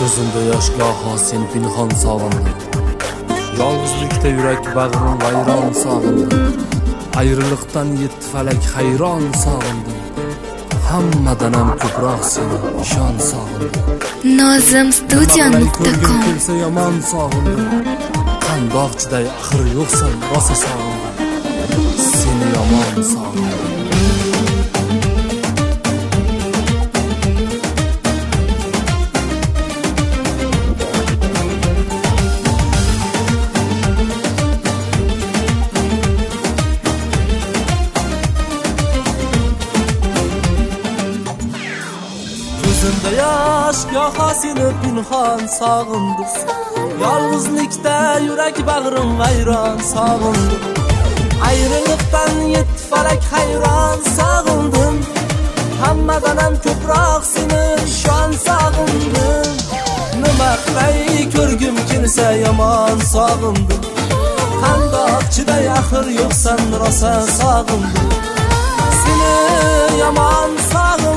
Ko'zimda yosh goho seni pinhon sog'indim. Yolg'izlikda yurak bag'rim vayron sog'indim. Ayriliqdan yetti falak hayron sog'indim. Hammadan ham ko'proq seni ishon sog'indim. Nozimstudio.com kelsa yomon sog'indim. Qandoqchiday axir yo'qsan rosa sog'indim. Seni yomon sog'indim. Ko'zimda yosh goho seni pinhon sog'indim. Yolg'izlikda yurak bag'rim vayron sog'indim. Ayriliqdan yetti falak hayron sog'indim. Hammadan ham ko'proq seni ishon sog'indim. Nima qilay ko'rgim kelsa yomon sog'indim. Qandoqchiday axir yo'qsan rosa sog'indim. Seni yomon sog'indim.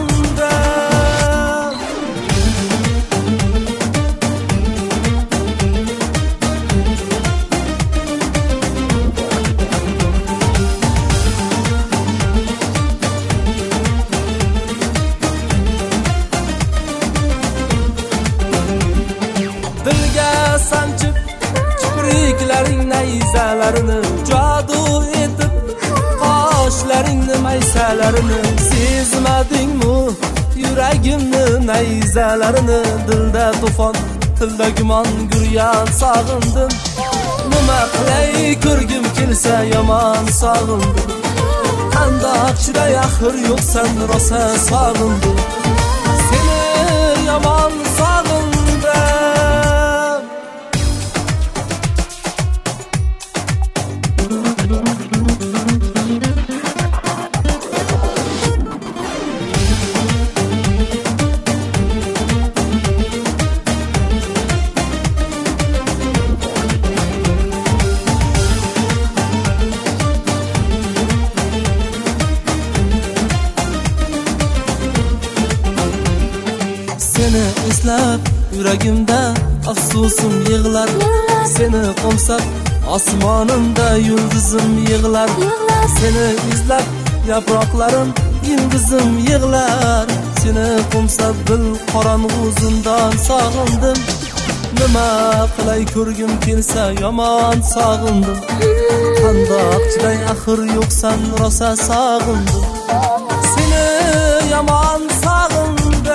Dilga sanchib kipriklaring nayzalarini jadu etib qoshlaringni maysalarini sezmadingmi yuragimni nayzalarini dilda to'fon tilda gumon guryan sog'indim. Nima qilay ko'rgim kelsa yomon sog'indim. Qandoqchiday axir yo'qsan rosa sog'indim. Seni yomon sog'indim. Seni eslab yuragimda afsusim yig'lar. Seni qo'msab osmonimda yulduzim yig'lar. Seni izlab yaproqlarim yildizim yig'lar. Seni qo'msab dil qorong'u zindon sog'indim. Nima qilay ko'rgim kelsa yomon sog'indim. Qandoqchiday axir yo'qsan rosa sog'indim. Seni yomon sog'indim.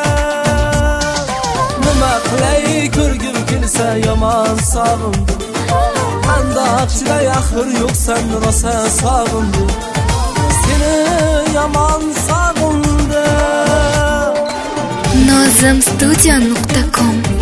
Nima qilay ko'rgim kelsa yomon sog'indim. Qandoqchiday axir yo'qsan rosa sog'indim. Seni yomon sog'indim. Nozimstudio.com